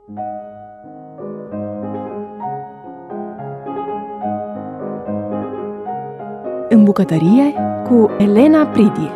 În bucătărie cu Elena Pridie.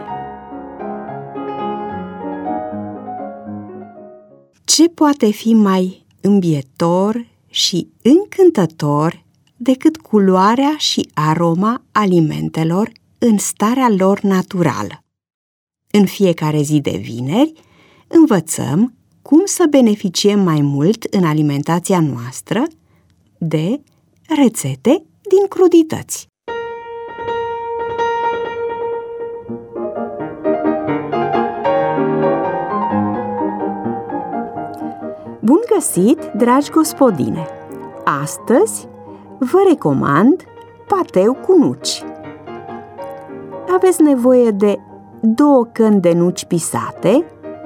Ce poate fi mai îmbietor și încântător decât culoarea și aroma alimentelor în starea lor naturală? În fiecare zi de vineri învățăm cum să beneficiem mai mult în alimentația noastră de rețete din crudități. Bun găsit, dragi gospodine! Astăzi vă recomand pateu cu nuci. Aveți nevoie de 2 căni de nuci pisate,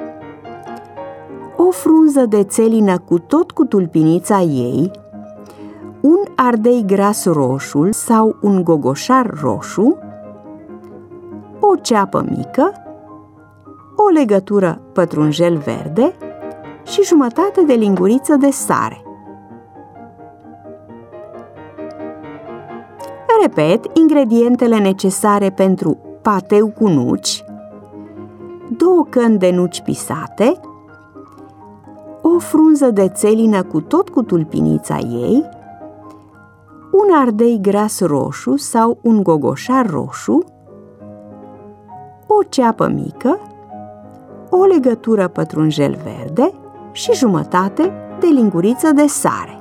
o frunză de țelină cu tot cu tulpinița ei, un ardei gras roșu sau un gogoșar roșu, o ceapă mică, o legătură pătrunjel verde și jumătate de linguriță de sare. Repet, ingredientele necesare pentru pateu cu nuci: 2 căni de nuci pisate, o frunză de țelină cu tot cu tulpinița ei, un ardei gras roșu sau un gogoșar roșu, o ceapă mică, o legătură pătrunjel verde și jumătate de linguriță de sare.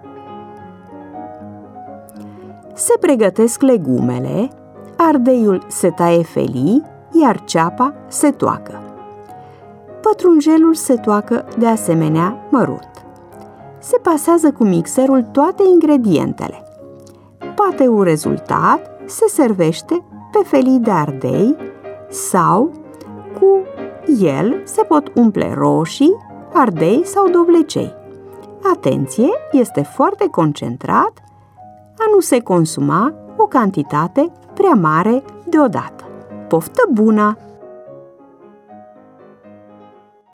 Se pregătesc legumele, ardeiul se taie felii, iar ceapa se toacă. Pătrunjelul se toacă de asemenea mărunt. Se pasează cu mixerul toate ingredientele. Pateul rezultat se servește pe felii de ardei sau cu el se pot umple roșii, ardei sau dovlecei. Atenție, este foarte concentrat a nu se consuma o cantitate prea mare deodată. Poftă bună!